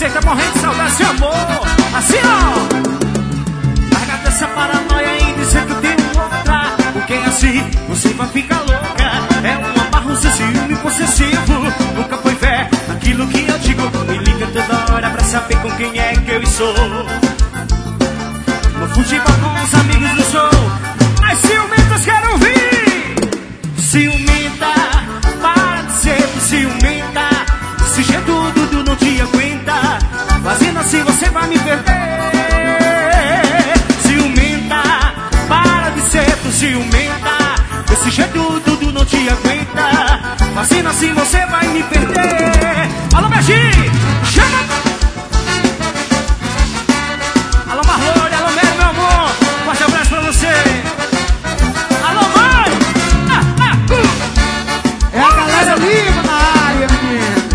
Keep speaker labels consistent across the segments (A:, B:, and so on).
A: você tá morrendo de saudade, seu amor. Assim, ó. Larga dessa paranoia e dizer que eu tenho outra, porque assim você vai ficar louca. É um amarro, seu ciúme possessivo. Nunca foi fé naquilo que eu digo. Me liga toda hora pra saber com quem é que eu estou. No futebol com os amigos do show. As ciumentas quero ouvir. Ciumenta, para de ser ciumenta. Desse jeito Dudu não te aguenta. Fazendo assim você vai me perder. Ciumenta, para de ser ciumenta. Desse jeito Dudu não te aguenta. Fazendo assim você vai me perder. Alô, Beijinho, chama. Alô, Marlone, alô, Mero, meu amor. Forte abraço pra você. Alô, mãe.
B: É a galera viva na área, menino.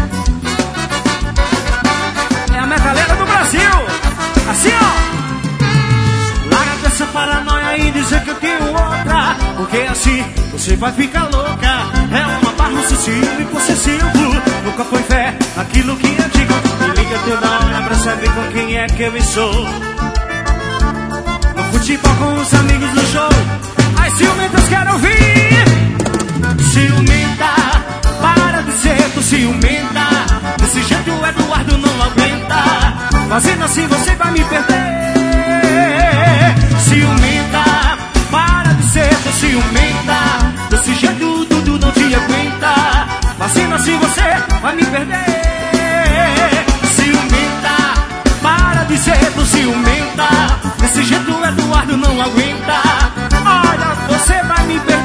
A: É a metaleira do Brasil. Assim, ó. Larga dessa paranoia e dizer que eu tenho outra, porque assim você vai ficar louca. É uma barra, um ciúme possessivo. Nunca foi fé aquilo que eu digo. Me liga toda hora pra saber com quem é que eu estou. No futebol com os amigos do show. As ciumentas quero ouvir. Ciumenta, para de ser tu ciumenta. Desse jeito o Eduardo não aguenta. Fazendo assim você vai me perder. Ciumenta, para de ser tu ciumenta. Desse jeito o Dudu não te aguenta. Fazendo assim você vai me perder. Ciumenta, para de ser tu ciumenta. Desse jeito o Eduardo não aguenta. Olha, você vai me perder.